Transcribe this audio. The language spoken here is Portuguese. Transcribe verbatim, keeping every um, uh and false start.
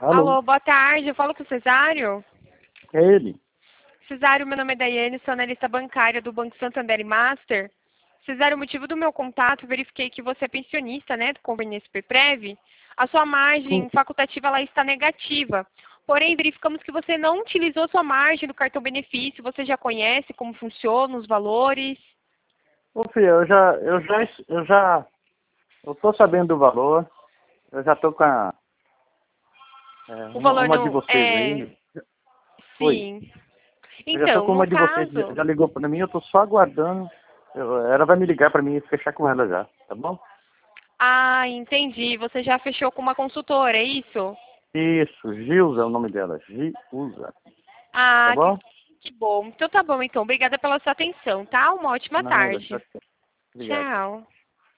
Alô, Alô, boa tarde. Eu falo com o Cesário. é ele. Cesário, meu nome é Daiane, sou analista bancária do Banco Santander e Master. Cesário, o motivo do meu contato, verifiquei que você é pensionista, né, do convênio Superprev. A sua Sim. margem facultativa lá está negativa. Porém, verificamos que você não utilizou sua margem do cartão benefício. Você já conhece como funciona, os valores? Ô filho, eu já, eu já, eu já, eu tô sabendo do valor. Eu já tô com a, é, O uma, valor uma de não vocês é... aí. Oi. Sim. Eu já tô Então, com no uma de vocês, já caso... já ligou pra mim, eu tô só aguardando. Eu- ela vai me ligar pra mim e fechar com ela já, tá bom? Ah, entendi. Você já fechou com uma consultora, é isso? Isso, Gilza é o nome dela. Gilza. Tá Ah, que, bom? que bom. Então tá bom, então. Obrigada pela sua atenção, tá? Uma ótima Nada, tarde. tchau, tchau. Obrigado. Tchau.